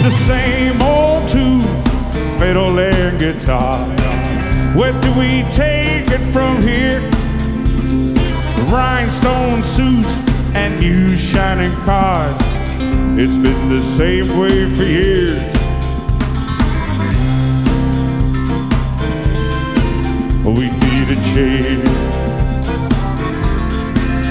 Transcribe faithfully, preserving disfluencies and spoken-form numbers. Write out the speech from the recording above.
the same old tune, fiddle and guitar. Where do we take it from here? Rhinestone suits and new shining cars. It's been the same way for years.